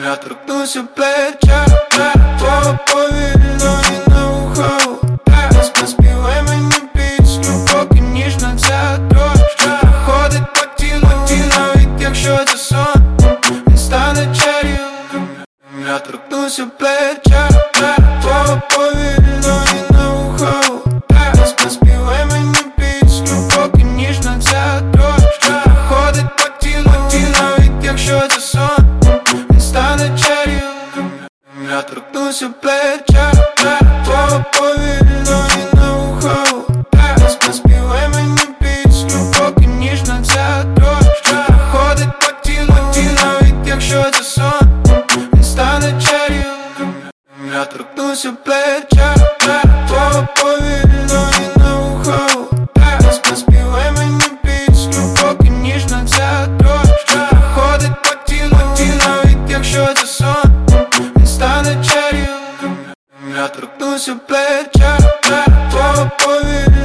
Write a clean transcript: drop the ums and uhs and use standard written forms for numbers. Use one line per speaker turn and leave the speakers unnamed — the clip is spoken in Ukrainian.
Я торкнуся плеча, твого повільно і на ухо. Співай мені пісню, поки ніжна ця дрожь ходить по тілу, навіть якщо це сон, він стане чарівним. Я торкнуся плеча, твого повільно і на ухо. Співай мені пісню, поки ніжна ця дрожь ходить по тілу, навіть якщо це сон, він стане чарівним. Я торкнуся плеча, твого повільно і на ухо. Співай мені пісню, поки ніжна ця дрожь ходить по тілу, навіть якщо це сон, він стане чарівним. Я торкнуся плеча, твого повільно і на ухо. Співай мені пісню, поки ніжна ця дрожь ходить по тілу, навіть якщо це сон, він стане чарівним. Я торкнуся плеча, твого повільно.